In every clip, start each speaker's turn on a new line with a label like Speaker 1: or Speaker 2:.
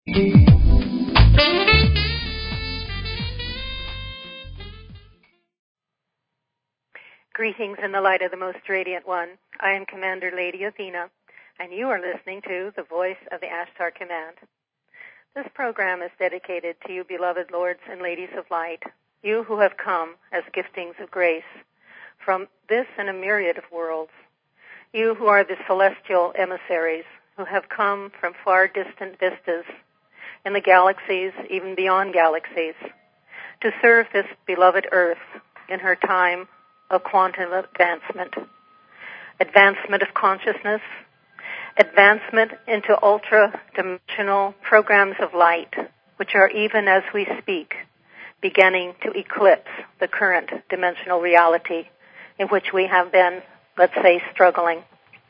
Speaker 1: Greetings in the light of the Most Radiant One. I am Commander Lady Athena, and you are listening to the Voice of the Ashtar Command. This program is dedicated to you, beloved lords and ladies of light, you who have come as giftings of grace from this and a myriad of worlds, you who are the celestial emissaries who have come from far distant vistas in the galaxies, even beyond galaxies, to serve this beloved Earth in her time of quantum advancement of consciousness, advancement into ultra-dimensional programs of light, which are, even as we speak, beginning to eclipse the current dimensional reality in which we have been, let's say, struggling.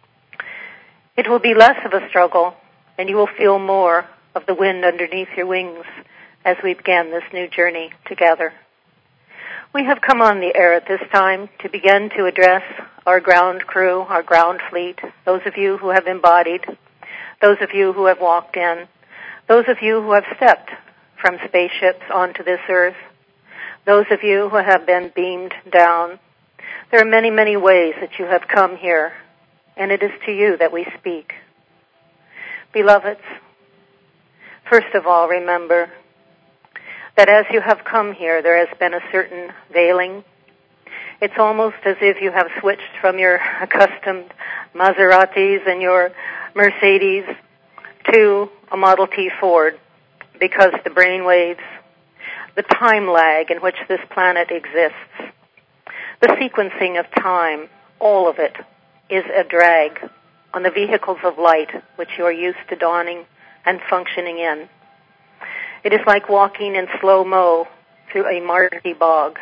Speaker 1: It will be less of a struggle, and you will feel more of the wind underneath your wings as we begin this new journey together. We have come on the air at this time to begin to address our ground crew, our ground fleet, those of you who have embodied, those of you who have walked in, those of you who have stepped from spaceships onto this earth, those of you who have been beamed down. There are many, many ways that you have come here, and it is to you that we speak. Beloveds, first of all, remember that as you have come here, there has been a certain veiling. It's almost as if you have switched from your accustomed Maseratis and your Mercedes to a Model T Ford, because the brain waves, the time lag in which this planet exists, the sequencing of time, all of it is a drag on the vehicles of light which you are used to donning and functioning in. It is like walking in slow-mo through a marshy bog.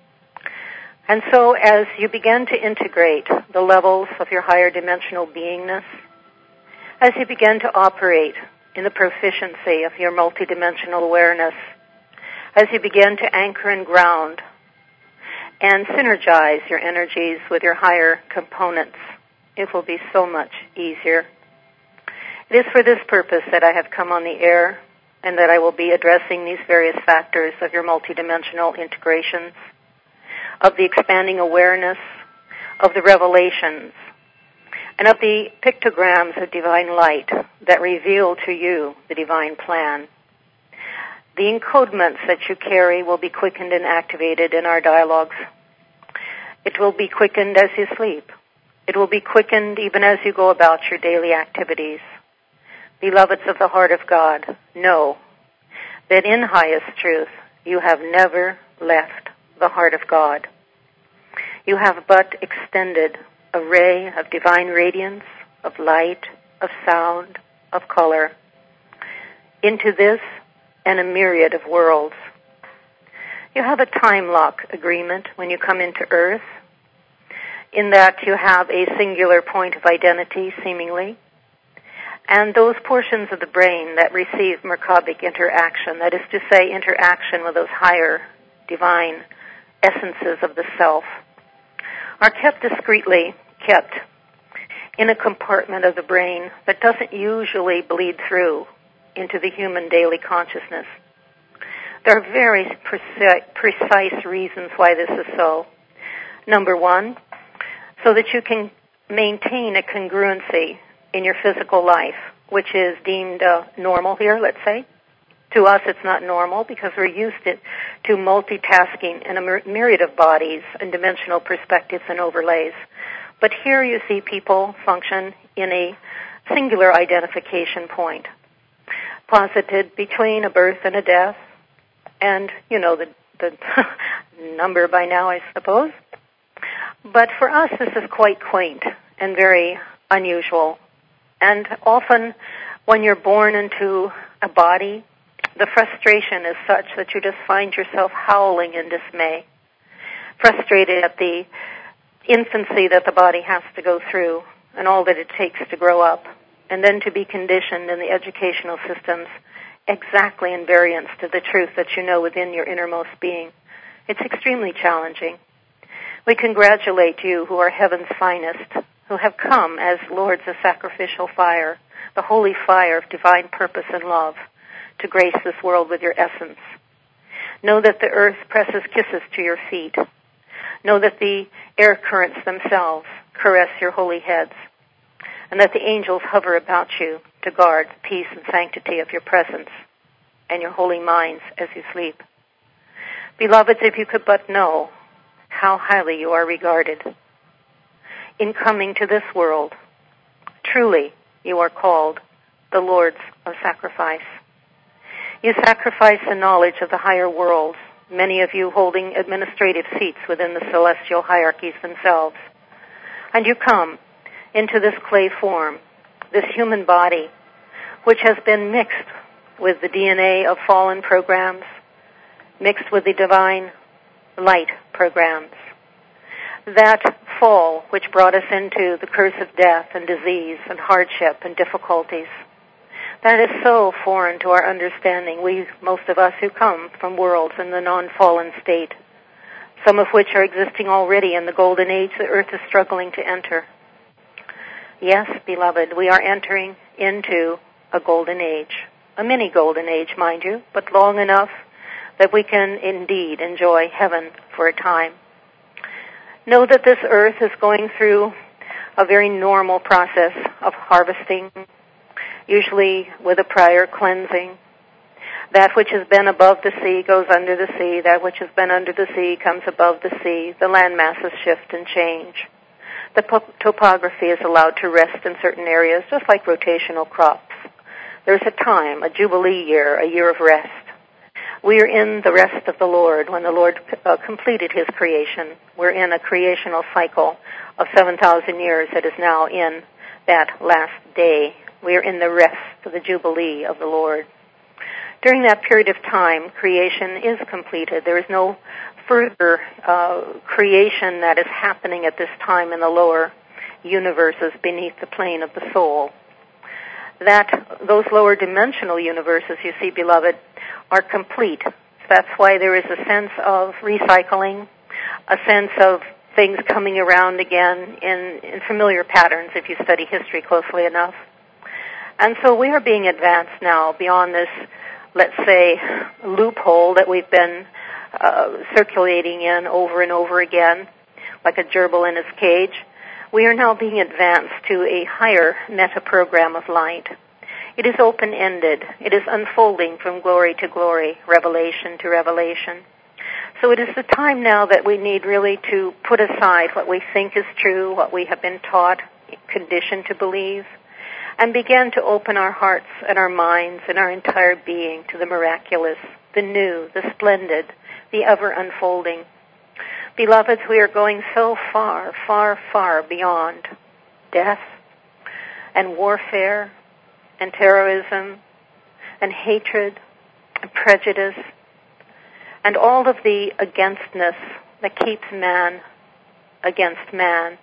Speaker 1: And so as you begin to integrate the levels of your higher dimensional beingness, as you begin to operate in the proficiency of your multidimensional awareness, as you begin to anchor and ground and synergize your energies with your higher components, it will be so much easier. It is for this purpose that I have come on the air, and that I will be addressing these various factors of your multidimensional integrations, of the expanding awareness, of the revelations, and of the pictograms of divine light that reveal to you the divine plan. The encodements that you carry will be quickened and activated in our dialogues. It will be quickened as you sleep. It will be quickened even as you go about your daily activities. Beloveds of the heart of God, know that in highest truth you have never left the heart of God. You have but extended a ray of divine radiance, of light, of sound, of color into this and a myriad of worlds. You have a time lock agreement when you come into Earth, in that you have a singular point of identity, seemingly, and those portions of the brain that receive Merkabic interaction, that is to say, interaction with those higher divine essences of the self, are kept discreetly, kept in a compartment of the brain that doesn't usually bleed through into the human daily consciousness. There are very precise reasons why this is so. Number one, so that you can maintain a congruency in your physical life, which is deemed normal here, let's say. To us, it's not normal because we're used to multitasking in a myriad of bodies and dimensional perspectives and overlays. But here you see people function in a singular identification point, posited between a birth and a death, and you know the number by now, I suppose. But for us, this is quite quaint and very unusual. And often, when you're born into a body, the frustration is such that you just find yourself howling in dismay, frustrated at the infancy that the body has to go through and all that it takes to grow up, and then to be conditioned in the educational systems exactly in variance to the truth that you know within your innermost being. It's extremely challenging. We congratulate you who are heaven's finest, who have come as lords of sacrificial fire, the holy fire of divine purpose and love, to grace this world with your essence. Know that the earth presses kisses to your feet. Know that the air currents themselves caress your holy heads, and that the angels hover about you to guard the peace and sanctity of your presence and your holy minds as you sleep. Beloveds, if you could but know how highly you are regarded. In coming to this world, truly you are called the Lords of Sacrifice. You sacrifice the knowledge of the higher worlds, many of you holding administrative seats within the celestial hierarchies themselves. And you come into this clay form, this human body, which has been mixed with the DNA of fallen programs, mixed with the divine light programs. That fall which brought us into the curse of death and disease and hardship and difficulties, that is so foreign to our understanding, most of us who come from worlds in the non-fallen state, some of which are existing already in the golden age the earth is struggling to enter. Yes, beloved, we are entering into a golden age, a mini golden age, mind you, but long enough that we can indeed enjoy heaven for a time. Know that this earth is going through a very normal process of harvesting, usually with a prior cleansing. That which has been above the sea goes under the sea. That which has been under the sea comes above the sea. The land masses shift and change. The topography is allowed to rest in certain areas, just like rotational crops. There's a time, a jubilee year, a year of rest. We are in the rest of the Lord when the Lord completed his creation. We're in a creational cycle of 7,000 years that is now in that last day. We are in the rest of the jubilee of the Lord. During that period of time, creation is completed. There is no further creation that is happening at this time in the lower universes beneath the plane of the soul. Those lower dimensional universes, you see, beloved, are complete. That's why there is a sense of recycling, a sense of things coming around again in familiar patterns if you study history closely enough. And so we are being advanced now beyond this, let's say, loophole that we've been circulating in over and over again, like a gerbil in its cage. We are now being advanced to a higher meta-program of light. It is open-ended. It is unfolding from glory to glory, revelation to revelation. So it is the time now that we need really to put aside what we think is true, what we have been taught, conditioned to believe, and begin to open our hearts and our minds and our entire being to the miraculous, the new, the splendid, the ever-unfolding. Beloveds, we are going so far, far, far beyond death and warfare and terrorism and hatred and prejudice and all of the againstness that keeps man against man,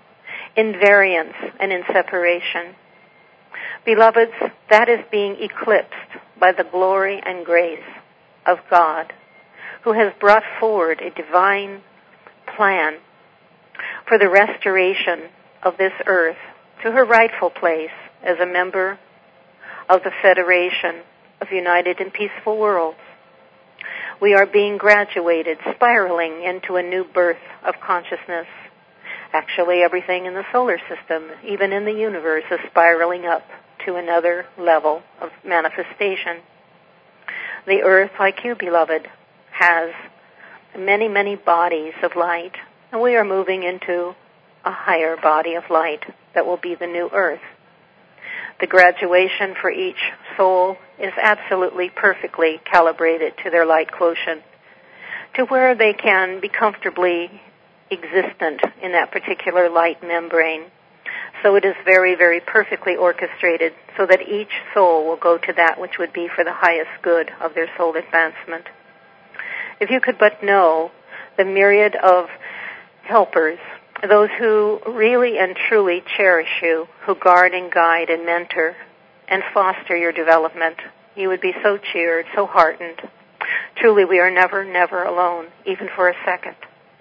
Speaker 1: in variance and in separation. Beloveds, that is being eclipsed by the glory and grace of God, who has brought forward a divine plan for the restoration of this earth to her rightful place as a member of the Federation of United and Peaceful Worlds. We are being graduated, spiraling into a new birth of consciousness. Actually, everything in the solar system, even in the universe, is spiraling up to another level of manifestation. The earth, like you, beloved, has many, many bodies of light, and we are moving into a higher body of light that will be the new earth. The graduation for each soul is absolutely perfectly calibrated to their light quotient, to where they can be comfortably existent in that particular light membrane. So it is very, very perfectly orchestrated so that each soul will go to that which would be for the highest good of their soul advancement. If you could but know the myriad of helpers, those who really and truly cherish you, who guard and guide and mentor and foster your development, you would be so cheered, so heartened. Truly, we are never, never alone, even for a second.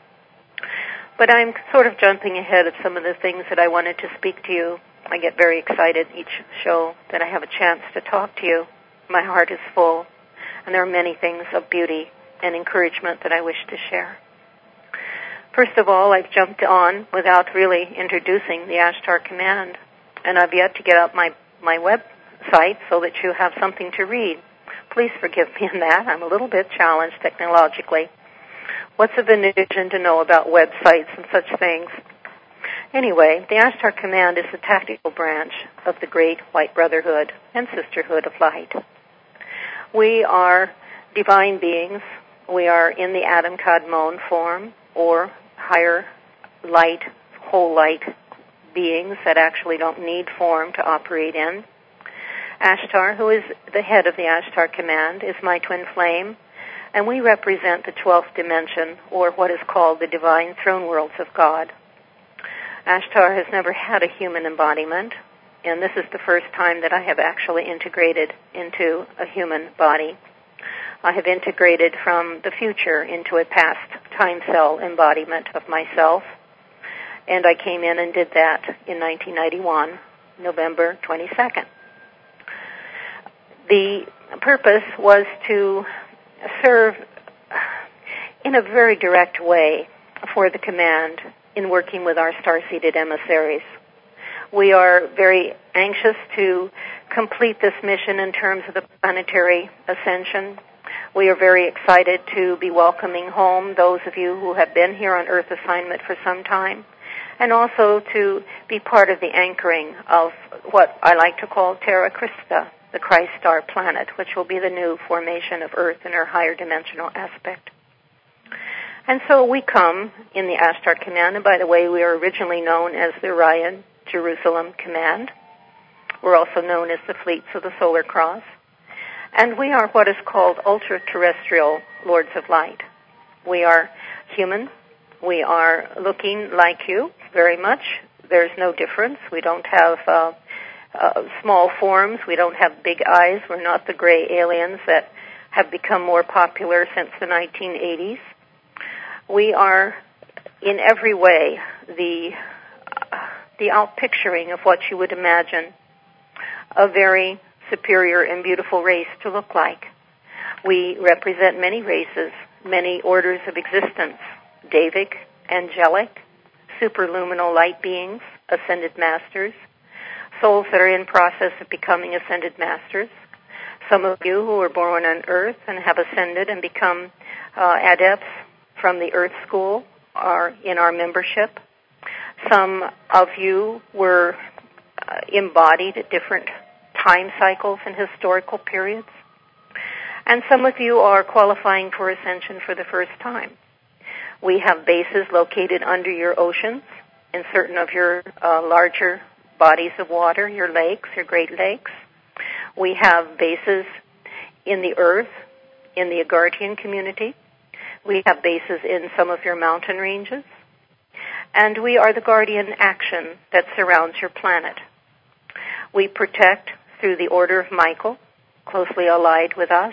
Speaker 1: But I'm sort of jumping ahead of some of the things that I wanted to speak to you. I get very excited each show that I have a chance to talk to you. my heart is full, and there are many things of beauty and encouragement that I wish to share. First of all, I've jumped on without really introducing the Ashtar Command, and I've yet to get up my website so that you have something to read. Please forgive me in that. I'm a little bit challenged technologically. What's of a vision to know about websites and such things? Anyway, the Ashtar Command is the tactical branch of the Great White Brotherhood and Sisterhood of Light. We are divine beings. We are in the Adam Kadmon form, or higher light, whole light beings that actually don't need form to operate in. Ashtar, who is the head of the Ashtar Command, is my twin flame, and we represent the 12th dimension, or what is called the divine throne worlds of God. Ashtar has never had a human embodiment, and this is the first time that I have actually integrated into a human body. I have integrated from the future into a past time cell embodiment of myself, and I came in and did that in 1991, November 22nd. The purpose was to serve in a very direct way for the command in working with our star-seeded emissaries. We are very anxious to complete this mission in terms of the planetary ascension. We are very excited to be welcoming home those of you who have been here on Earth assignment for some time, and also to be part of the anchoring of what I like to call Terra Christa, the Christ star planet, which will be the new formation of Earth in her higher dimensional aspect. And so we come in the Ashtar Command, and by the way, we are originally known as the Orion Jerusalem Command. We're also known as the Fleets of the Solar Cross. And we are what is called ultra-terrestrial Lords of Light. We are human. We are looking like you very much. There's no difference. We don't have small forms. We don't have big eyes. We're not the gray aliens that have become more popular since the 1980s. We are, in every way, the outpicturing of what you would imagine a very superior and beautiful race to look like. We represent many races, many orders of existence: Davic, angelic, superluminal light beings, ascended masters, souls that are in process of becoming ascended masters. Some of you who were born on Earth and have ascended and become adepts from the Earth School are in our membership. Some of you were embodied at different time cycles and historical periods. And some of you are qualifying for ascension for the first time. We have bases located under your oceans in certain of your larger bodies of water, your lakes, your Great Lakes. We have bases in the Earth, in the Agarthian community. We have bases in some of your mountain ranges. And we are the guardian action that surrounds your planet. We protect through the Order of Michael, closely allied with us.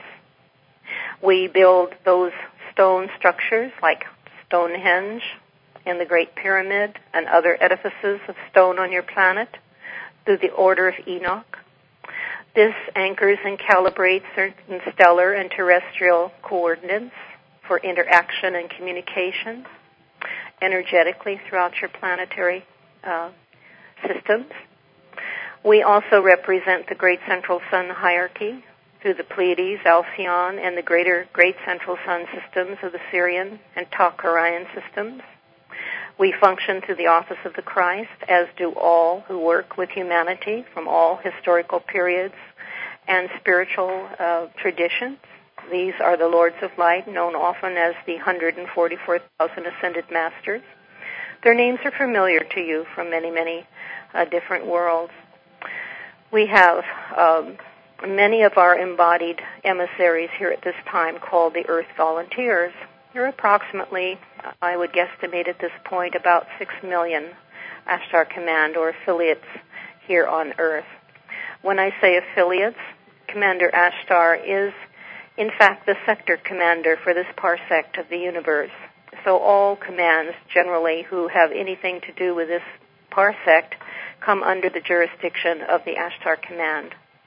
Speaker 1: We build those stone structures like Stonehenge and the Great Pyramid and other edifices of stone on your planet through the Order of Enoch. This anchors and calibrates certain stellar and terrestrial coordinates for interaction and communication energetically throughout your planetary systems. We also represent the Great Central Sun hierarchy through the Pleiades, Alcyon, and the greater Great Central Sun systems of the Sirian and Tokarian systems. We function through the office of the Christ, as do all who work with humanity from all historical periods and spiritual traditions. These are the Lords of Light, known often as the 144,000 Ascended Masters. Their names are familiar to you from many, many different worlds. We have many of our embodied emissaries here at this time called the Earth Volunteers. There are approximately, I would guesstimate at this point, about 6 million Ashtar Command or affiliates here on Earth. When I say affiliates, Commander Ashtar is in fact the sector commander for this parsec of the universe. So all commands generally who have anything to do with this parsec come under the jurisdiction of the Ashtar Command.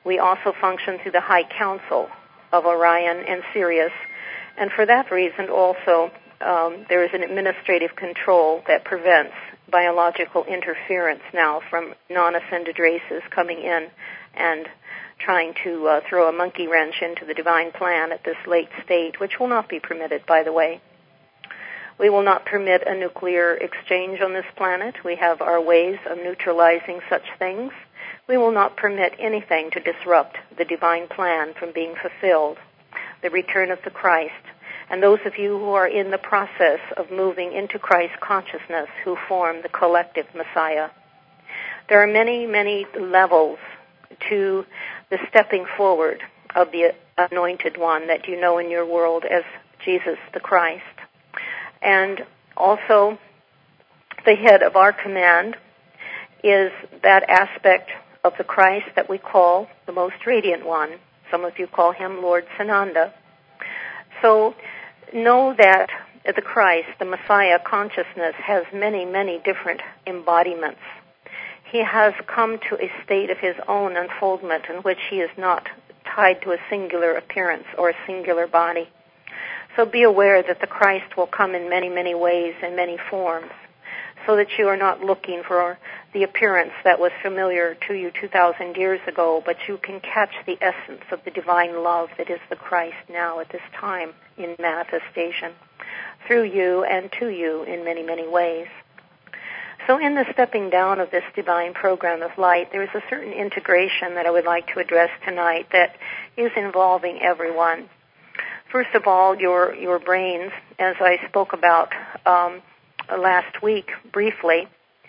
Speaker 1: We also function through the High Council of Orion and Sirius, and for that reason also there is an administrative control that prevents biological interference now from non-ascended races coming in and trying to throw a monkey wrench into the divine plan at this late state, which will not be permitted, by the way. We will not permit a nuclear exchange on this planet. We have our ways of neutralizing such things. We will not permit anything to disrupt the divine plan from being fulfilled, the return of the Christ. And those of you who are in the process of moving into Christ consciousness who form the collective Messiah. There are many, many levels to the stepping forward of the Anointed One that you know in your world as Jesus the Christ. And also, the head of our command is that aspect of the Christ that we call the Most Radiant One. Some of you call him Lord Sananda. So know that the Christ, the Messiah consciousness, has many, many different embodiments. He has come to a state of his own unfoldment in which he is not tied to a singular appearance or a singular body. So be aware that the Christ will come in many, many ways and many forms, so that you are not looking for the appearance that was familiar to you 2,000 years ago, but you can catch the essence of the divine love that is the Christ now at this time in manifestation, through you and to you in many, many ways. So in the stepping down of this divine program of light, there is a certain integration that I would like to address tonight that is involving everyone. First of all, your brains, as I spoke about last week briefly,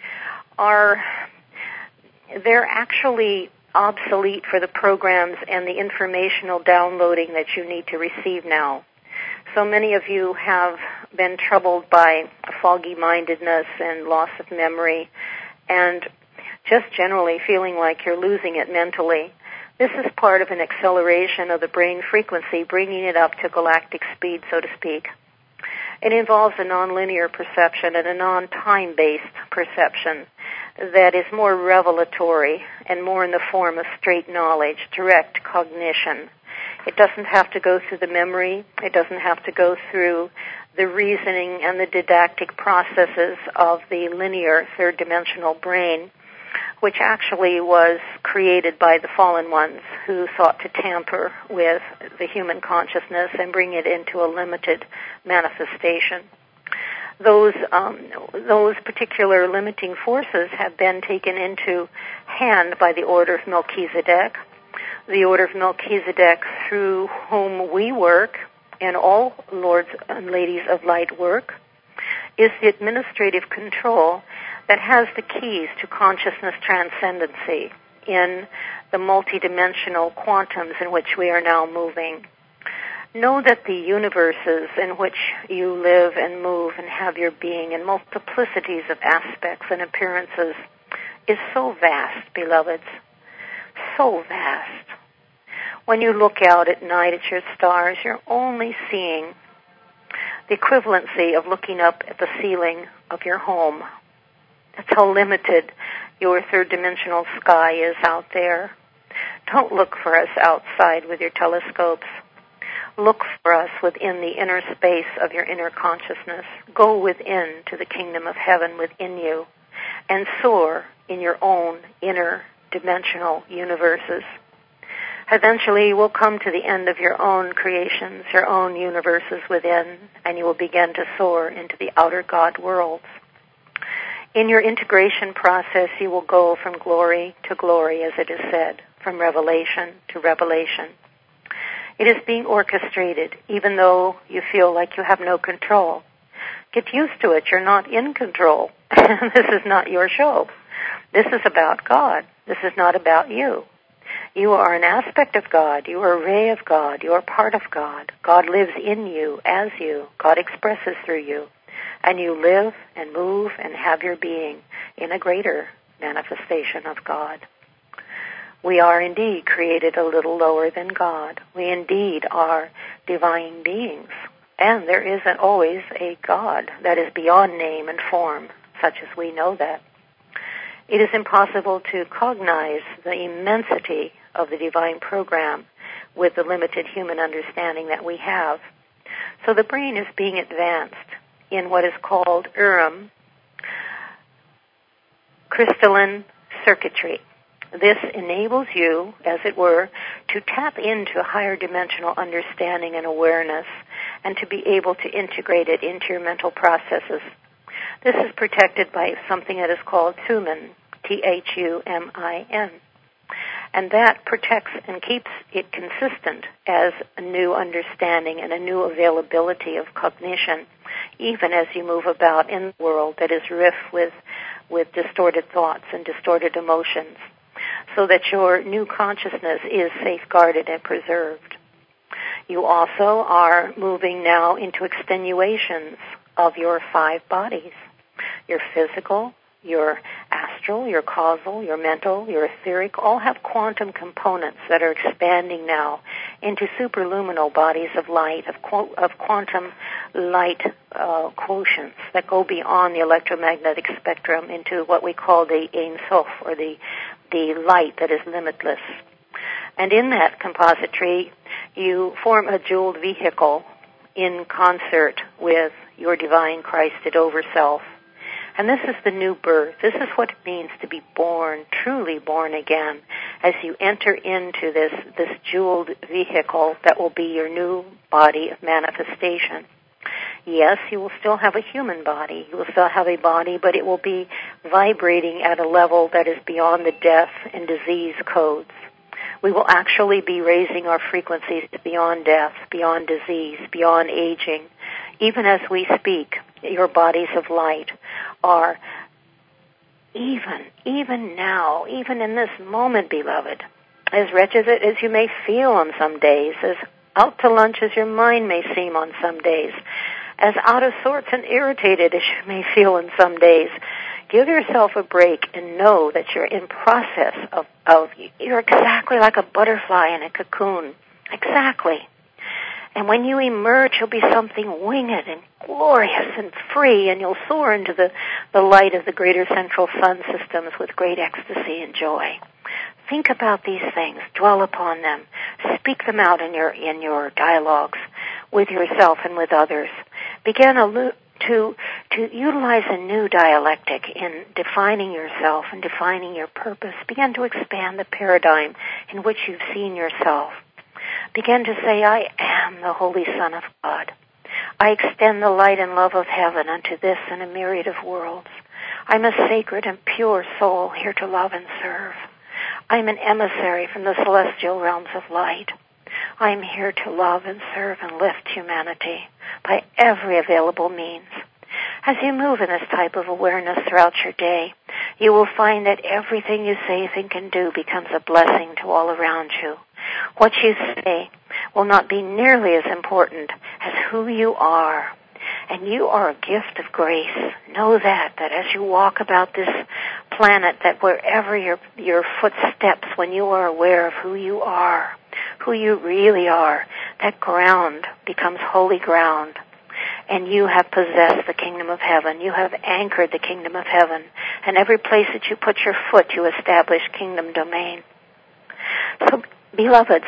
Speaker 1: they're actually obsolete for the programs and the informational downloading that you need to receive now. So many of you have been troubled by foggy-mindedness and loss of memory and just generally feeling like you're losing it mentally. This is part of an acceleration of the brain frequency, bringing it up to galactic speed, so to speak. It involves a nonlinear perception and a non-time-based perception that is more revelatory and more in the form of straight knowledge, direct cognition. It doesn't have to go through the memory. It doesn't have to go through the reasoning and the didactic processes of the linear third-dimensional brain, which actually was created by the fallen ones who sought to tamper with the human consciousness and bring it into a limited manifestation. Those particular limiting forces have been taken into hand by the Order of Melchizedek. The Order of Melchizedek, through whom we work, and all lords and ladies of light work, is the administrative control that has the keys to consciousness transcendency in the multidimensional quantums in which we are now moving. Know that the universes in which you live and move and have your being in multiplicities of aspects and appearances is so vast, beloveds, so vast. When you look out at night at your stars, you're only seeing the equivalency of looking up at the ceiling of your home. That's how limited your third-dimensional sky is out there. Don't look for us outside with your telescopes. Look for us within the inner space of your inner consciousness. Go within to the kingdom of heaven within you and soar in your own inner dimensional universes. Eventually you will come to the end of your own creations, your own universes within, and you will begin to soar into the outer God worlds. In your integration process, you will go from glory to glory, as it is said, from revelation to revelation. It is being orchestrated, even though you feel like you have no control. Get used to it. You're not in control. This is not your show. This is about God. This is not about you. You are an aspect of God. You are a ray of God. You are part of God. God lives in you, as you. God expresses through you. And you live and move and have your being in a greater manifestation of God. We are indeed created a little lower than God. We indeed are divine beings. And there isn't always a God that is beyond name and form, such as we know that. It is impossible to cognize the immensity of the divine program with the limited human understanding that we have. So the brain is being advanced in what is called Urim, crystalline circuitry. This enables you, as it were, to tap into a higher dimensional understanding and awareness and to be able to integrate it into your mental processes. This is protected by something that is called Thumin, Thumin. And that protects and keeps it consistent as a new understanding and a new availability of cognition, even as you move about in the world that is rife with distorted thoughts and distorted emotions, so that your new consciousness is safeguarded and preserved. You also are moving now into extenuations of your 5 bodies, your physical, your astral, your causal, your mental, your etheric, all have quantum components that are expanding now into superluminal bodies of light, of quantum light quotients that go beyond the electromagnetic spectrum into what we call the Ein Sof, or the light that is limitless. And in that compositry, you form a jeweled vehicle in concert with your divine Christed Overself. And this is the new birth. This is what it means to be born, truly born again, as you enter into this jeweled vehicle that will be your new body of manifestation. Yes, you will still have a human body. You will still have a body, but it will be vibrating at a level that is beyond the death and disease codes. We will actually be raising our frequencies beyond death, beyond disease, beyond aging. Even as we speak, your bodies of light are even now, even in this moment, beloved, as wretched as you may feel on some days, as out to lunch as your mind may seem on some days, as out of sorts and irritated as you may feel on some days, give yourself a break and know that you're in process of you're exactly like a butterfly in a cocoon. Exactly. And when you emerge, you'll be something winged and glorious and free, and you'll soar into the light of the greater central sun systems with great ecstasy and joy. Think about these things. Dwell upon them. Speak them out in your dialogues with yourself and with others. Begin to utilize a new dialectic in defining yourself and defining your purpose. Begin to expand the paradigm in which you've seen yourself. Begin to say, I am the Holy Son of God. I extend the light and love of heaven unto this and a myriad of worlds. I'm a sacred and pure soul here to love and serve. I'm an emissary from the celestial realms of light. I'm here to love and serve and lift humanity by every available means. As you move in this type of awareness throughout your day, you will find that everything you say, think, and do becomes a blessing to all around you. What you say will not be nearly as important as who you are. And you are a gift of grace. Know that as you walk about this planet, that wherever your footsteps, when you are aware of who you are, who you really are, that ground becomes holy ground. And you have possessed the kingdom of heaven. You have anchored the kingdom of heaven. And every place that you put your foot, you establish kingdom domain. So, beloveds,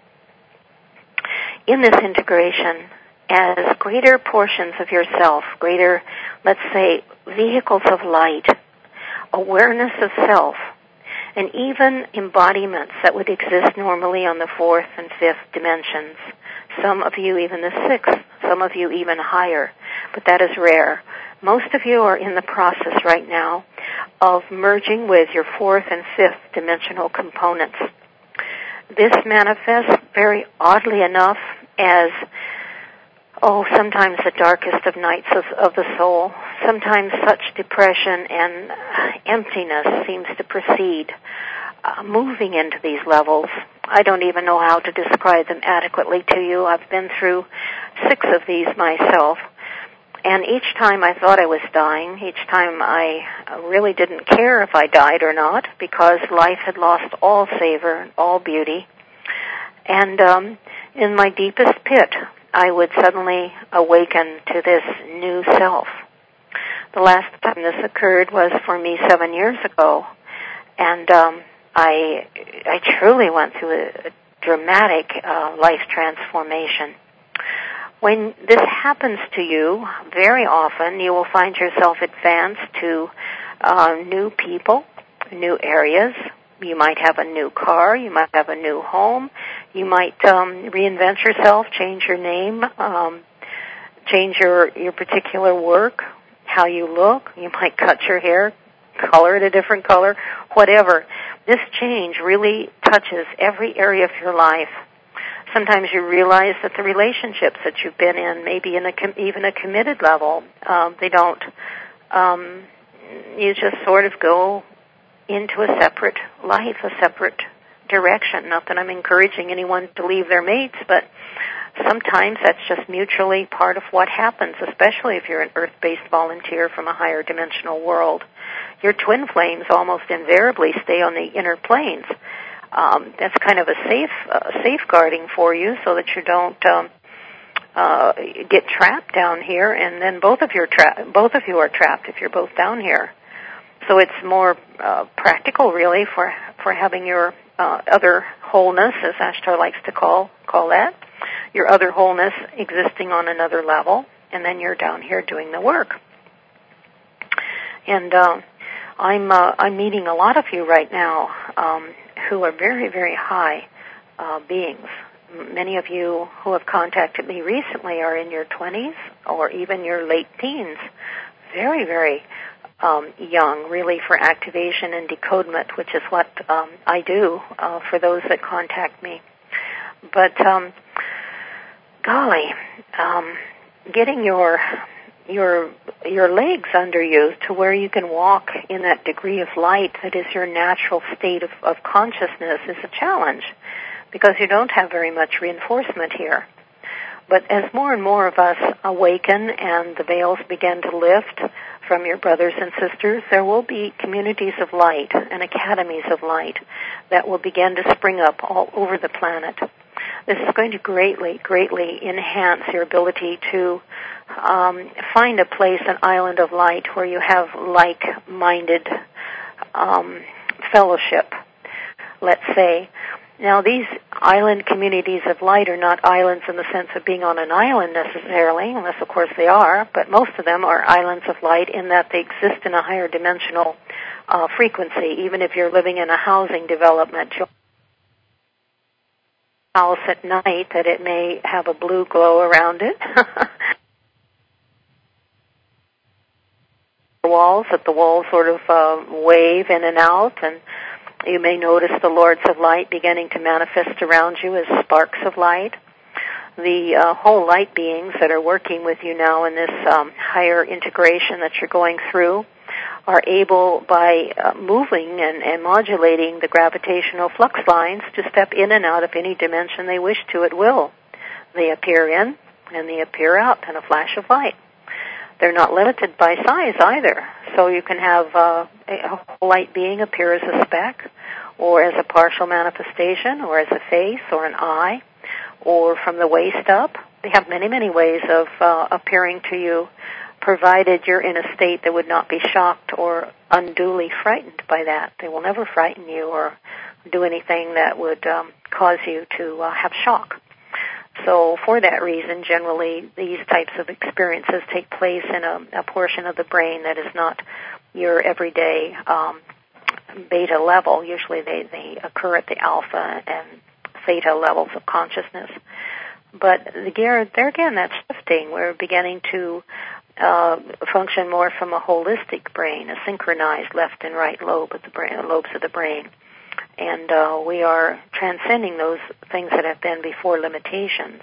Speaker 1: in this integration, as greater portions of yourself, greater, let's say, vehicles of light, awareness of self, and even embodiments that would exist normally on the 4th and 5th dimensions, some of you even the 6th, some of you even higher, but that is rare. Most of you are in the process right now of merging with your 4th and 5th dimensional components. This manifests very oddly enough as, sometimes the darkest of nights of the soul. Sometimes such depression and emptiness seems to precede moving into these levels. I don't even know how to describe them adequately to you. I've been through 6 of these myself. And each time I thought I was dying, each time I really didn't care if I died or not, because life had lost all savor and all beauty. And in my deepest pit, I would suddenly awaken to this new self. The last time this occurred was for me 7 years ago. And I truly went through a dramatic life transformation. When this happens to you, very often you will find yourself advanced to new people, new areas. You might have a new car, you might have a new home, you might reinvent yourself, change your name, change your particular work, how you look. You might cut your hair, color it a different color, whatever. This change really touches every area of your life. Sometimes you realize that the relationships that you've been in, maybe in even a committed level, they don't, you just sort of go into a separate life, a separate direction. Not that I'm encouraging anyone to leave their mates, but sometimes that's just mutually part of what happens, especially if you're an earth-based volunteer from a higher dimensional world. Your twin flames almost invariably stay on the inner planes. That's kind of a safeguarding for you so that you don't get trapped down here, and then both of you are trapped if you're both down here. So it's more practical, really, for having your other wholeness, as Ashtar likes to call that, your other wholeness existing on another level, and then you're down here doing the work. And I'm meeting a lot of you right now who are very, very high beings. Many of you who have contacted me recently are in your 20s or even your late teens. Very, very young, really, for activation and decodement, which is what I do for those that contact me. But, golly, getting your legs under you to where you can walk in that degree of light that is your natural state of consciousness is a challenge, because you don't have very much reinforcement here. But as more and more of us awaken and the veils begin to lift from your brothers and sisters, there will be communities of light and academies of light that will begin to spring up all over the planet. This is going to greatly, greatly enhance your ability to find a place, an island of light, where you have like-minded fellowship, let's say. Now, these island communities of light are not islands in the sense of being on an island necessarily, unless, of course, they are, but most of them are islands of light in that they exist in a higher dimensional frequency. Even if you're living in a housing development, you'll house at night that it may have a blue glow around it. Walls, that the walls sort of wave in and out, and you may notice the lords of light beginning to manifest around you as sparks of light. The whole light beings that are working with you now in this higher integration that you're going through are able, by moving and modulating the gravitational flux lines, to step in and out of any dimension they wish to at will. They appear in and they appear out in a flash of light. They're not limited by size either. So you can have a whole light being appear as a speck, or as a partial manifestation, or as a face, or an eye, or from the waist up. They have many, many ways of appearing to you, provided you're in a state that would not be shocked or unduly frightened by that. They will never frighten you or do anything that would cause you to have shock. So for that reason, generally, these types of experiences take place in a portion of the brain that is not your everyday beta level. Usually they occur at the alpha and theta levels of consciousness. But there again, that's shifting. We're beginning to function more from a holistic brain, a synchronized left and right lobes of the brain. And we are transcending those things that have been before limitations.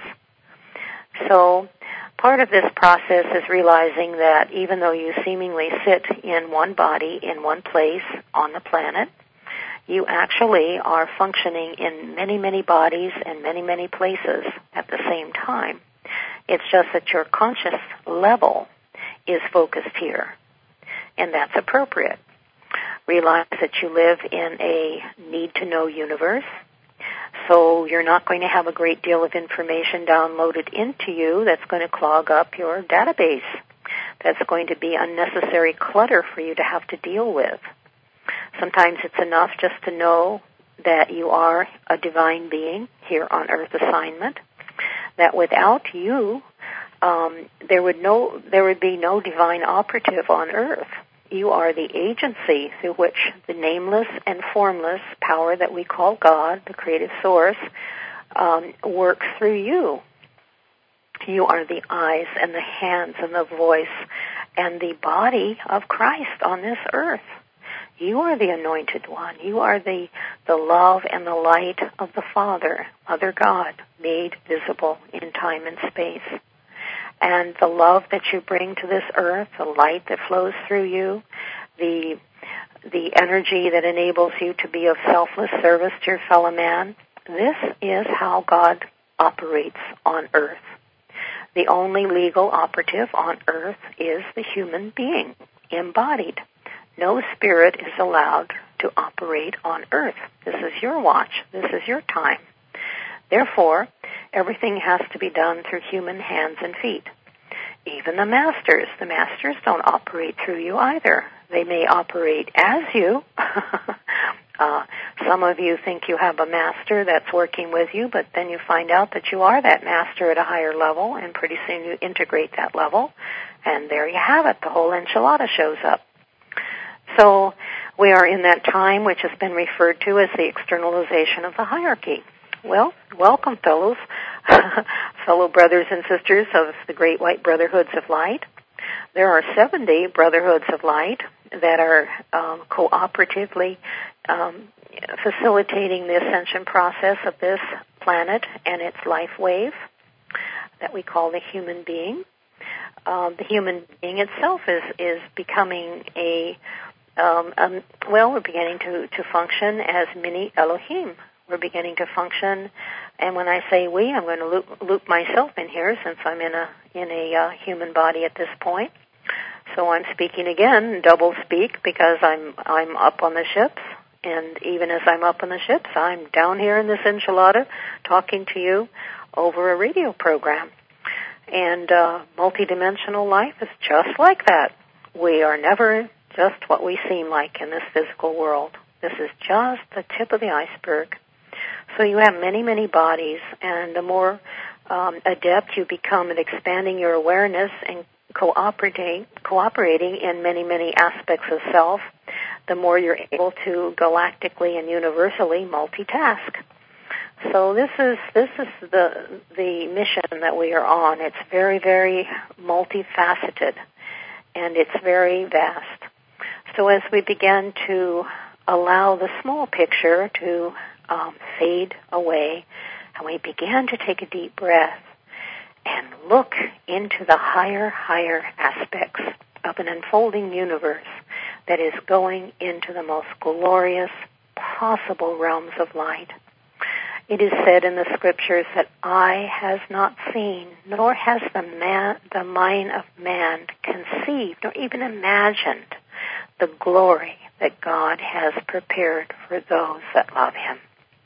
Speaker 1: So part of this process is realizing that even though you seemingly sit in one body, in one place on the planet, you actually are functioning in many, many bodies and many, many places at the same time. It's just that your conscious level is focused here, and that's appropriate. Realize that you live in a need-to-know universe, so you're not going to have a great deal of information downloaded into you that's going to clog up your database. That's going to be unnecessary clutter for you to have to deal with. Sometimes it's enough just to know that you are a divine being here on Earth assignment, that without you, there would be no divine operative on Earth. You are the agency through which the nameless and formless power that we call God, the creative source, works through you. You are the eyes and the hands and the voice and the body of Christ on this earth. You are the anointed one. You are the love and the light of the Father, Mother God, made visible in time and space. And the love that you bring to this earth, the light that flows through you, the energy that enables you to be of selfless service to your fellow man, this is how God operates on earth. The only legal operative on earth is the human being, embodied. No spirit is allowed to operate on earth. This is your watch. This is your time. Therefore, everything has to be done through human hands and feet. Even the masters don't operate through you either. They may operate as you. Some of you think you have a master that's working with you, but then you find out that you are that master at a higher level, and pretty soon you integrate that level, and there you have it. The whole enchilada shows up. So we are in that time which has been referred to as the externalization of the hierarchy. Well, welcome, fellow brothers and sisters of the Great White Brotherhoods of Light. There are 70 Brotherhoods of Light that are cooperatively facilitating the ascension process of this planet and its life wave that we call the human being. The human being itself is becoming we're beginning to function as mini Elohim. We're beginning to function, and when I say we, I'm going to loop myself in here since I'm in a human body at this point. So I'm speaking again, double speak, because I'm up on the ships, and even as I'm up on the ships, I'm down here in this enchilada talking to you over a radio program. And multidimensional life is just like that. We are never just what we seem like in this physical world. This is just the tip of the iceberg. So you have many, many bodies, and the more adept you become at expanding your awareness and cooperating in many, many aspects of self, the more you're able to galactically and universally multitask. So this is the mission that we are on. It's very, very multifaceted, and it's very vast. So as we begin to allow the small picture to fade away, and we begin to take a deep breath and look into the higher aspects of an unfolding universe that is going into the most glorious possible realms of light. It is said in the scriptures that eye has not seen, nor has the mind of man conceived, or even imagined the glory that God has prepared for those that love Him.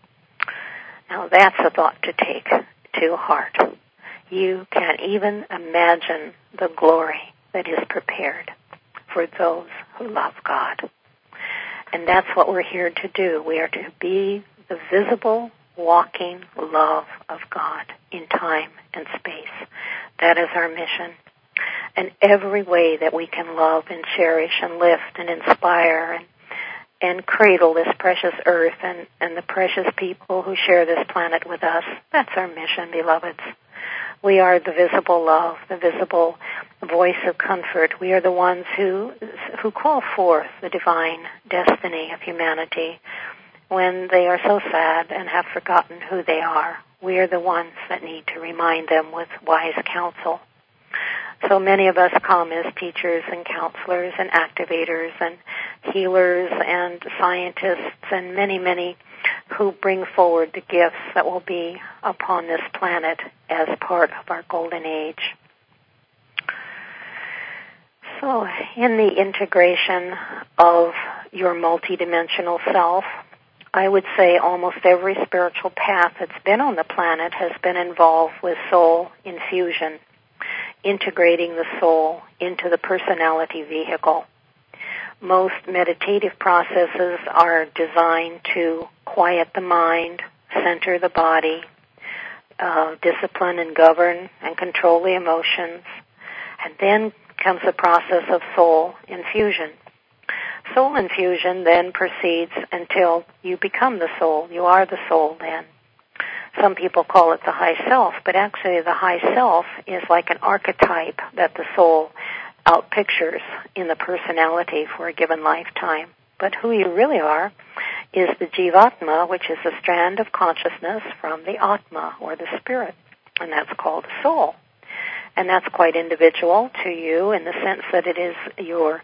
Speaker 1: Now that's a thought to take to heart. You can't even imagine the glory that is prepared for those who love God. And that's what we're here to do. We are to be the visible, walking love of God in time and space. That is our mission. And every way that we can love and cherish and lift and inspire and cradle this precious earth and the precious people who share this planet with us, that's our mission, beloveds. We are the visible love, the visible voice of comfort. We are the ones who call forth the divine destiny of humanity when they are so sad and have forgotten who they are. We are the ones that need to remind them with wise counsel. So many of us come as teachers and counselors and activators and healers and scientists and many, many who bring forward the gifts that will be upon this planet as part of our golden age. So in the integration of your multidimensional self, I would say almost every spiritual path that's been on the planet has been involved with soul infusion, integrating the soul into the personality vehicle. Most meditative processes are designed to quiet the mind, center the body, discipline and govern and control the emotions. And then comes the process of soul infusion. Soul infusion then proceeds until you become the soul. You are the soul then. Some people call it the high self, but actually the high self is like an archetype that the soul outpictures in the personality for a given lifetime. But who you really are is the Jivatma, which is a strand of consciousness from the Atma, or the spirit, and that's called the soul. And that's quite individual to you in the sense that it is your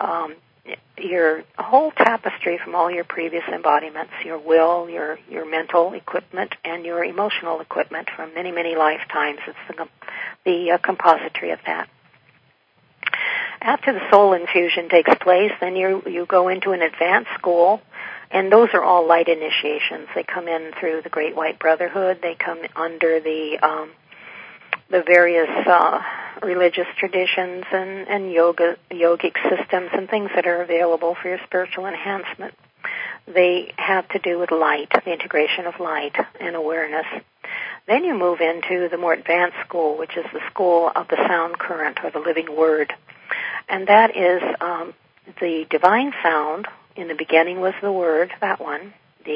Speaker 1: whole tapestry from all your previous embodiments, your will, your mental equipment, and your emotional equipment from many, many lifetimes. It's the compository of that. After the soul infusion takes place, then you go into an advanced school, and those are all light initiations. They come in through the Great White Brotherhood. They come under the various religious traditions and yogic systems and things that are available for your spiritual enhancement. They have to do with light, the integration of light and awareness. Then you move into the more advanced school, which is the school of the sound current, or the living word. And that is the divine sound. In the beginning was the word, that one.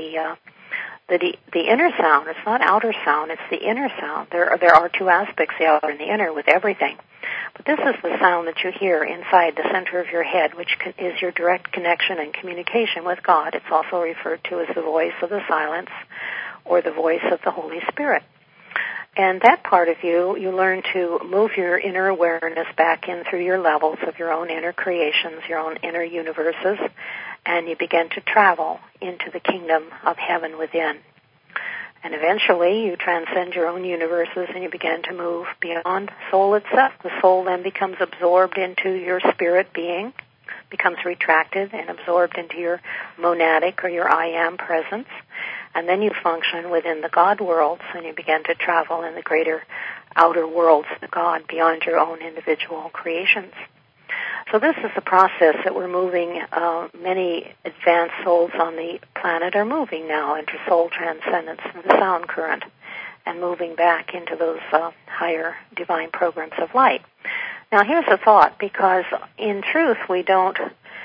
Speaker 1: The inner sound, it's not outer sound, it's the inner sound. There are two aspects, the outer and the inner, with everything. But this is the sound that you hear inside the center of your head, which is your direct connection and communication with God. It's also referred to as the voice of the silence, or the voice of the Holy Spirit. And that part of you learn to move your inner awareness back in through your levels of your own inner creations, your own inner universes, and you begin to travel into the kingdom of heaven within. And eventually you transcend your own universes and you begin to move beyond soul itself. The soul then becomes absorbed into your spirit being, becomes retracted and absorbed into your monadic or your I am presence. And then you function within the God worlds and you begin to travel in the greater outer worlds of God beyond your own individual creations. So this is the process that we're moving. Many advanced souls on the planet are moving now into soul transcendence of the sound current and moving back into those higher divine programs of light. Now here's a thought, because in truth we don't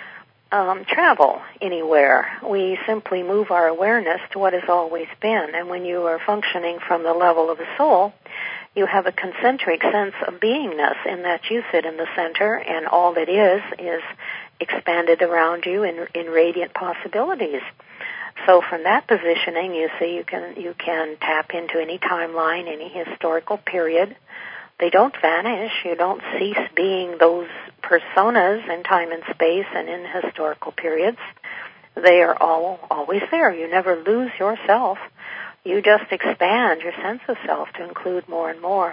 Speaker 1: travel anywhere. We simply move our awareness to what has always been. And when you are functioning from the level of the soul, you have a concentric sense of beingness in that you sit in the center and all that is expanded around you in radiant possibilities. So from that positioning, you see, you can tap into any timeline, any historical period. They don't vanish. You don't cease being those personas in time and space and in historical periods. They are always there. You never lose yourself. You just expand your sense of self to include more and more.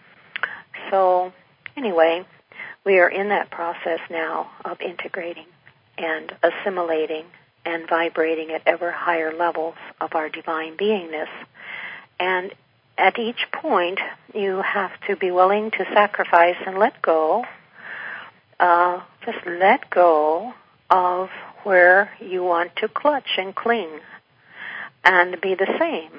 Speaker 1: So, anyway, we are in that process now of integrating and assimilating and vibrating at ever higher levels of our divine beingness. And at each point, you have to be willing to sacrifice and let go. Just let go of where you want to clutch and cling and be the same.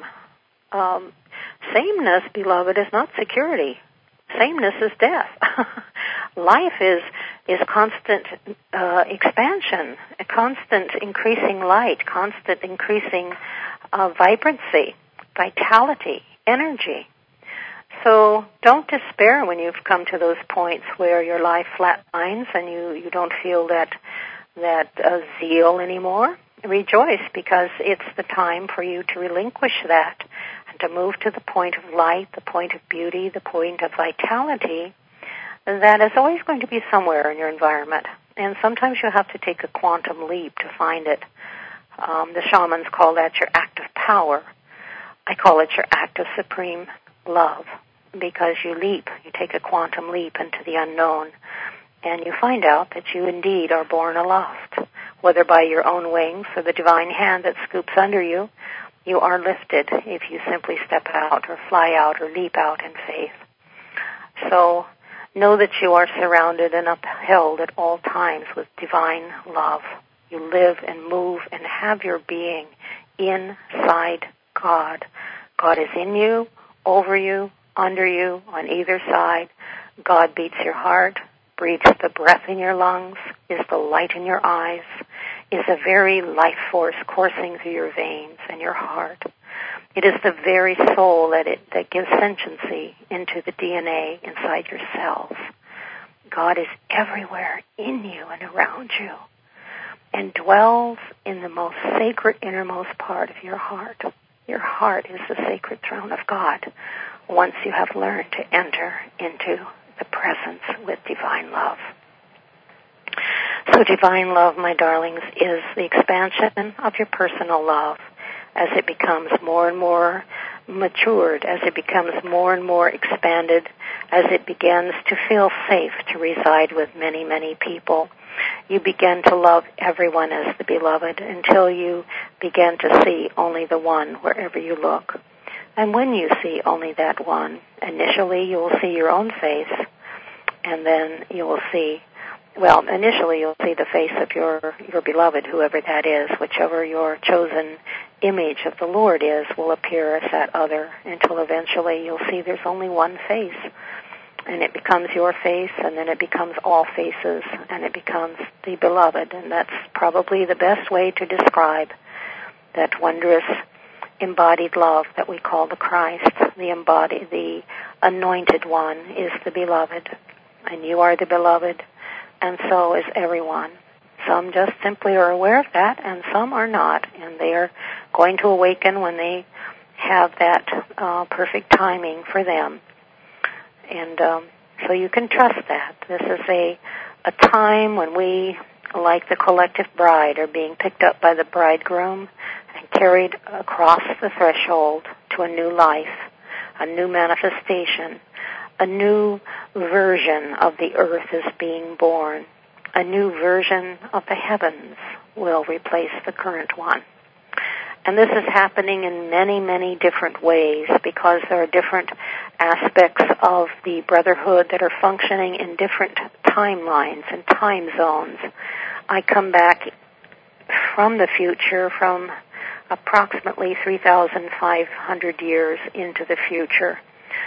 Speaker 1: Sameness, beloved, is not security. Sameness is death. Life is constant expansion, a constant increasing light, constant increasing vibrancy, vitality, energy. So don't despair when you've come to those points where your life flatlines and you don't feel that zeal anymore. Rejoice, because it's the time for you to relinquish that and to move to the point of light, the point of beauty, the point of vitality that is always going to be somewhere in your environment. And sometimes you have to take a quantum leap to find it. The shamans call that your act of power. I call it your act of supreme love, because you take a quantum leap into the unknown, and you find out that you indeed are born aloft. Whether by your own wings or the divine hand that scoops under you, you are lifted if you simply step out or fly out or leap out in faith. So Know that you are surrounded and upheld at all times with divine love. You live and move and have your being inside God. God is in you, over you, under you, on either side. God beats your heart, breathes the breath in your lungs, is the light in your eyes, is the very life force coursing through your veins and your heart. It is the very soul that gives sentiency into the DNA inside your cells. God is everywhere in you and around you and dwells in the most sacred innermost part of your heart. Your heart is the sacred throne of God once you have learned to enter into the presence with divine love. So divine love, my darlings, is the expansion of your personal love as it becomes more and more matured, as it becomes more and more expanded, as it begins to feel safe to reside with many, many people. You begin to love everyone as the beloved until you begin to see only the one wherever you look. And when you see only that one, initially you will see your own face, and then you will see, well, initially you'll see the face of your beloved, whoever that is, whichever your chosen image of the Lord is will appear as that other, until eventually you'll see there's only one face. And it becomes your face, and then it becomes all faces, and it becomes the beloved. And that's probably the best way to describe that wondrous embodied love that we call the Christ. The anointed one is the beloved. And you are the beloved, and so is everyone. Some just simply are aware of that, and some are not. And they are going to awaken when they have that perfect timing for them. And so you can trust that. This is a time when we, like the collective bride, are being picked up by the bridegroom and carried across the threshold to a new life, a new manifestation, a new version of the earth is being born. A new version of the heavens will replace the current one. And this is happening in many, many different ways because there are different aspects of the brotherhood that are functioning in different timelines and time zones. I come back from the future, from approximately 3,500 years into the future.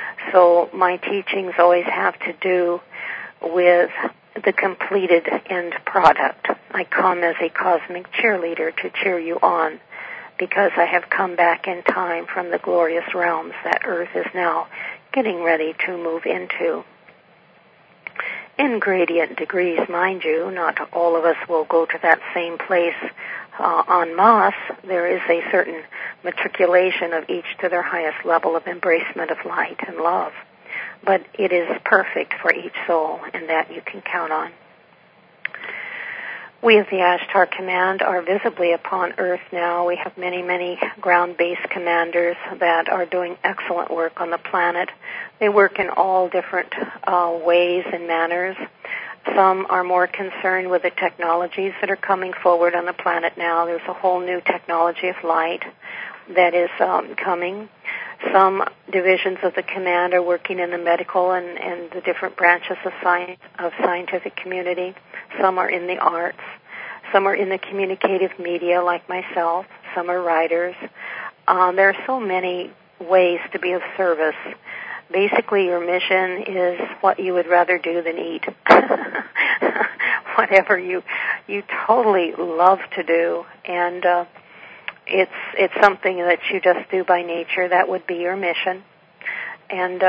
Speaker 1: So my teachings always have to do with the completed end product. I come as a cosmic cheerleader to cheer you on, because I have come back in time from the glorious realms that Earth is now getting ready to move into. In gradient degrees, mind you, not all of us will go to that same place en masse. There is a certain matriculation of each to their highest level of embracement of light and love. But it is perfect for each soul, and that you can count on. We of the Ashtar Command are visibly upon Earth now. We have many, many ground-based commanders that are doing excellent work on the planet. They work in all different ways and manners. Some are more concerned with the technologies that are coming forward on the planet now. There's a whole new technology of light that is coming. Some divisions of the command are working in the medical and the different branches of science, of scientific community. Some are in the arts. Some are in the communicative media like myself. Some are writers. There are so many ways to be of service. Basically, your mission is what you would rather do than eat. Whatever you totally love to do, and it's something that you just do by nature. That would be your mission, and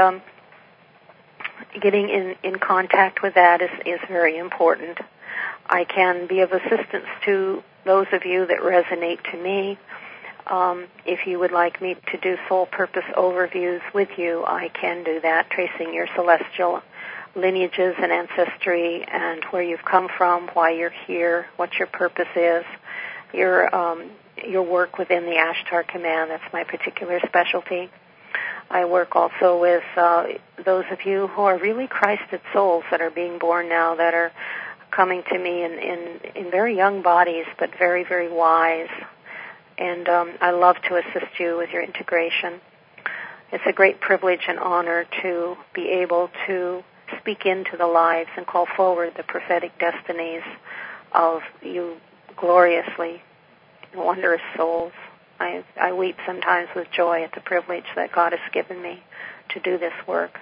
Speaker 1: getting in contact with that is very important. I can be of assistance to those of you that resonate to me. If you would like me to do soul purpose overviews with you, I can do that, tracing your celestial lineages and ancestry and where you've come from, why you're here, what your purpose is, your work within the Ashtar Command. That's my particular specialty. I work also with those of you who are really Christed souls that are being born now, that are coming to me in very young bodies, but very, very wise. And I love to assist you with your integration. It's a great privilege and honor to be able to speak into the lives and call forward the prophetic destinies of you gloriously wondrous souls. I weep sometimes with joy at the privilege that God has given me to do this work.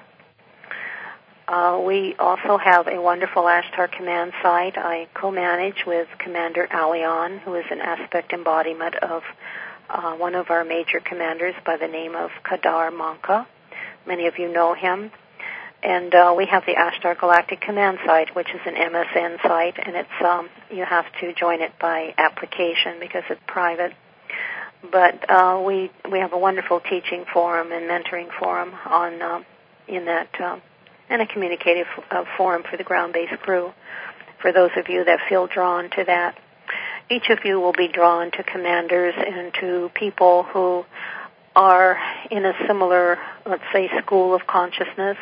Speaker 1: We also have a wonderful Ashtar Command site. I co-manage with Commander Alion, who is an aspect embodiment of one of our major commanders by the name of Kadar Manka. Many of you know him. And we have the Ashtar Galactic Command site, which is an MSN site, and it's you have to join it by application because it's private. But we have a wonderful teaching forum and mentoring forum on in that and a communicative forum for the ground-based crew. For those of you that feel drawn to that, each of you will be drawn to commanders and to people who are in a similar, let's say, school of consciousness.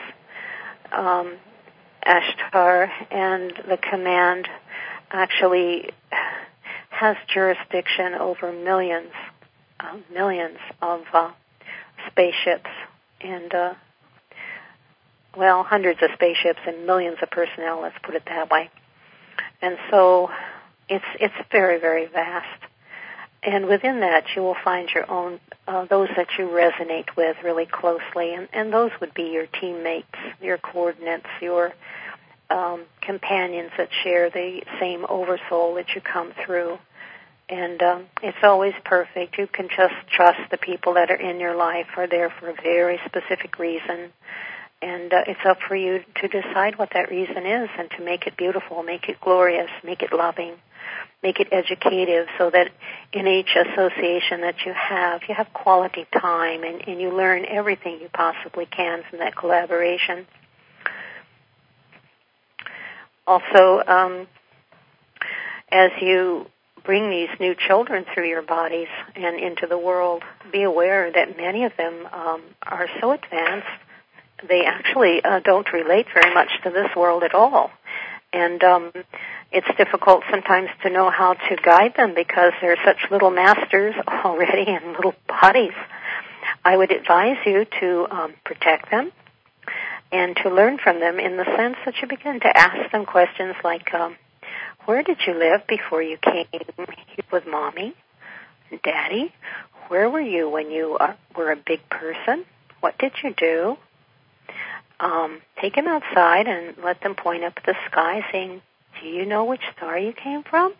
Speaker 1: Ashtar and the command actually has jurisdiction over millions of spaceships and hundreds of spaceships and millions of personnel, let's put it that way. And so it's very, very vast. And within that, you will find your own, those that you resonate with really closely, and those would be your teammates, your coordinates, your companions that share the same oversoul that you come through. And it's always perfect. You can just trust the people that are in your life are there for a very specific reason. And it's up for you to decide what that reason is and to make it beautiful, make it glorious, make it loving, make it educative so that in each association that you have quality time and you learn everything you possibly can from that collaboration. Also, as you bring these new children through your bodies and into the world, be aware that many of them are so advanced they actually don't relate very much to this world at all. And it's difficult sometimes to know how to guide them because they're such little masters already in little bodies. I would advise you to protect them and to learn from them in the sense that you begin to ask them questions like, where did you live before you came with Mommy and Daddy? Where were you when you were a big person? What did you do? Take them outside and let them point up at the sky saying, do you know which star you came from?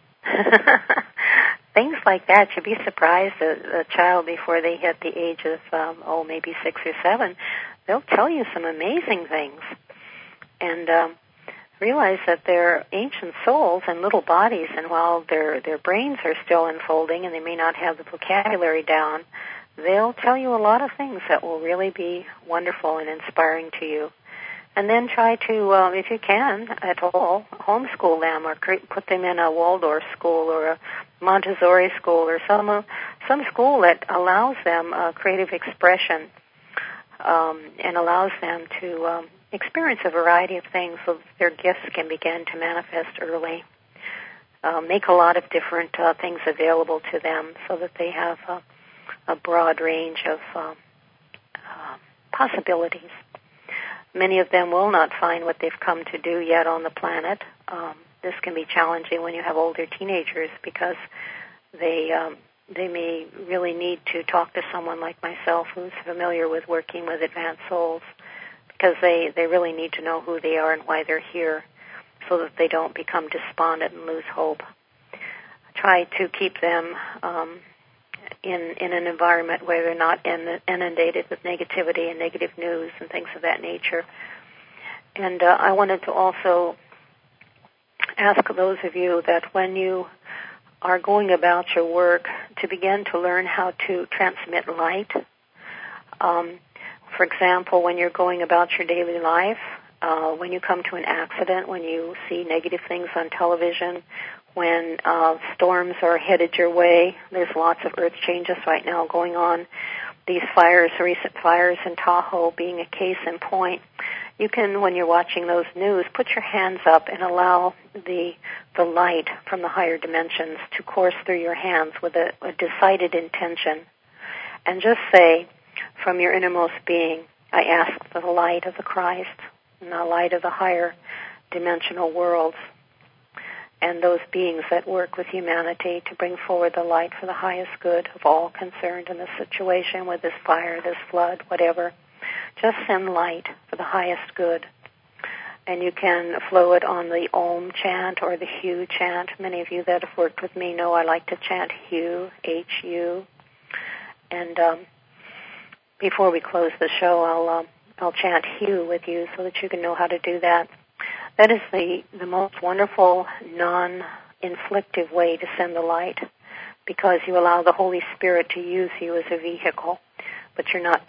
Speaker 1: Things like that. You'd be surprised a child before they hit the age of, maybe 6 or 7. They'll tell you some amazing things. And realize that they're ancient souls in little bodies, and while their brains are still unfolding and they may not have the vocabulary down, they'll tell you a lot of things that will really be wonderful and inspiring to you. And then try to, if you can at all, homeschool them or put them in a Waldorf school or a Montessori school or some school that allows them creative expression and allows them to experience a variety of things so that their gifts can begin to manifest early. Make a lot of different things available to them so that they have a broad range of possibilities. Many of them will not find what they've come to do yet on the planet. This can be challenging when you have older teenagers because they may really need to talk to someone like myself who's familiar with working with advanced souls because they really need to know who they are and why they're here so that they don't become despondent and lose hope. Try to keep them in an environment where they're not inundated with negativity and negative news and things of that nature. And I wanted to also ask those of you that when you are going about your work to begin to learn how to transmit light. For example, when you're going about your daily life, when you come to an accident, when you see negative things on television, when storms are headed your way. There's lots of earth changes right now going on. These fires, recent fires in Tahoe being a case in point. You can, when you're watching those news, put your hands up and allow the light from the higher dimensions to course through your hands with a decided intention. And just say, from your innermost being, I ask for the light of the Christ in the light of the higher dimensional worlds, and those beings that work with humanity to bring forward the light for the highest good of all concerned in this situation, with this fire, this flood, whatever. Just send light for the highest good. And you can flow it on the Om chant or the Hu chant. Many of you that have worked with me know I like to chant Hu, H-U. And before we close the show, I'll chant Hu with you so that you can know how to do that. That is the most wonderful, non-inflictive way to send the light, because you allow the Holy Spirit to use you as a vehicle, but you're not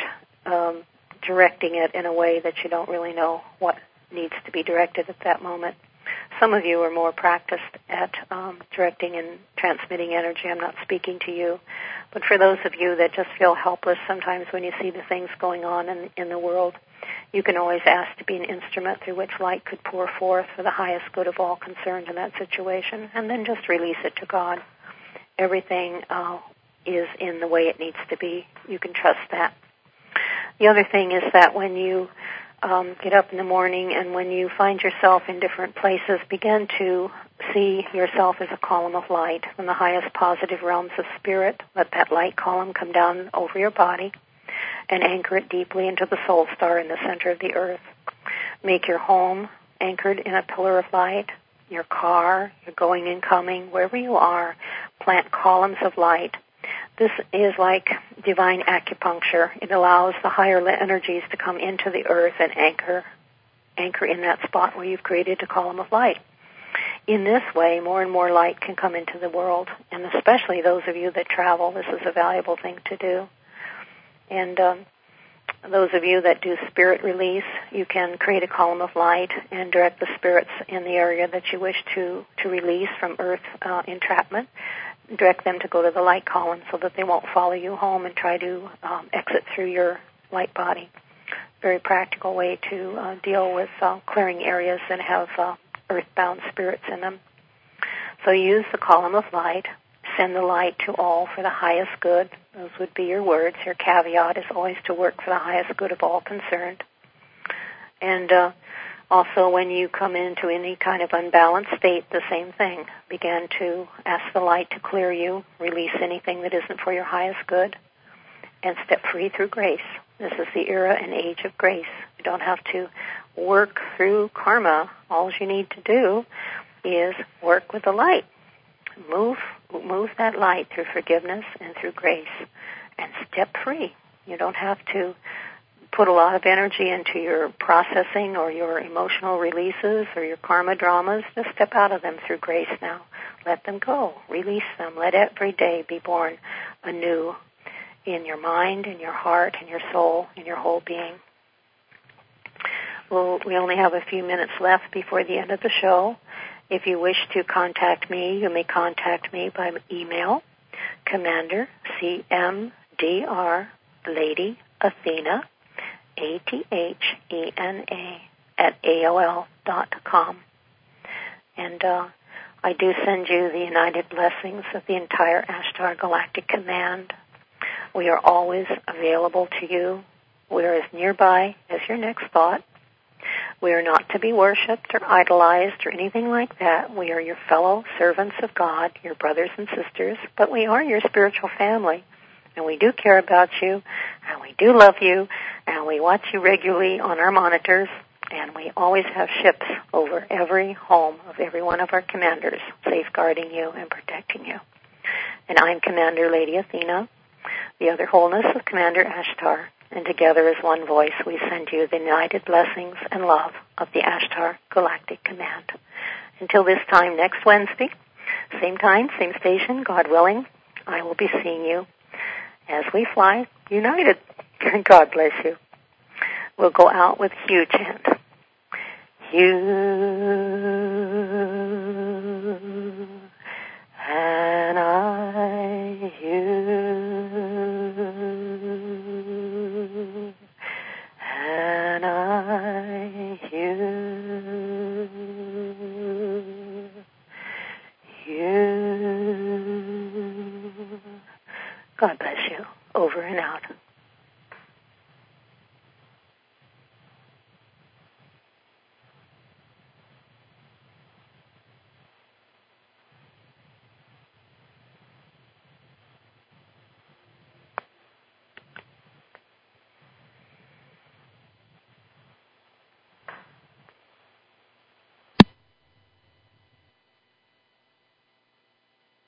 Speaker 1: directing it in a way that you don't really know what needs to be directed at that moment. Some of you are more practiced at directing and transmitting energy. I'm not speaking to you. But for those of you that just feel helpless sometimes when you see the things going on in the world, you can always ask to be an instrument through which light could pour forth for the highest good of all concerned in that situation, and then just release it to God. Everything is in the way it needs to be. You can trust that. The other thing is that when you get up in the morning and when you find yourself in different places, begin to see yourself as a column of light from the highest positive realms of spirit. Let that light column come down over your body and anchor it deeply into the soul star in the center of the earth. Make your home anchored in a pillar of light. Your car, your going and coming, wherever you are, plant columns of light. This is like divine acupuncture. It allows the higher energies to come into the earth and anchor in that spot where you've created a column of light. In this way, more and more light can come into the world, and especially those of you that travel, this is a valuable thing to do. And those of you that do spirit release, you can create a column of light and direct the spirits in the area that you wish to release from earth entrapment. Direct them to go to the light column so that they won't follow you home and try to exit through your light body. Very practical way to deal with clearing areas that have earthbound spirits in them. So use the column of light. Send the light to all for the highest good. Those would be your words. Your caveat is always to work for the highest good of all concerned. And also, when you come into any kind of unbalanced state, the same thing. Begin to ask the light to clear you, release anything that isn't for your highest good, and step free through grace. This is the era and age of grace. You don't have to work through karma. All you need to do is work with the light. Move that light through forgiveness and through grace, and step free. You don't have to put a lot of energy into your processing or your emotional releases or your karma dramas. Just step out of them through grace now. Let them go. Release them. Let every day be born anew in your mind, in your heart, in your soul, in your whole being. Well, we only have a few minutes left before the end of the show. If you wish to contact me, you may contact me by email, Commander, CMDR, Lady Athena, ATHENA, @AOL.com. And I do send you the united blessings of the entire Ashtar Galactic Command. We are always available to you. We are as nearby as your next thought. We are not to be worshipped or idolized or anything like that. We are your fellow servants of God, your brothers and sisters, but we are your spiritual family. And we do care about you, and we do love you, and we watch you regularly on our monitors, and we always have ships over every home of every one of our commanders, safeguarding you and protecting you. And I'm Commander Lady Athena, the other wholeness of Commander Ashtar, and together as one voice we send you the united blessings and love of the Ashtar Galactic Command. Until this time next Wednesday, same time, same station, God willing, I will be seeing you as we fly united. God bless you. We'll go out with Hu chant. Hu and I, Hu and I, Hu, Hu. God bless.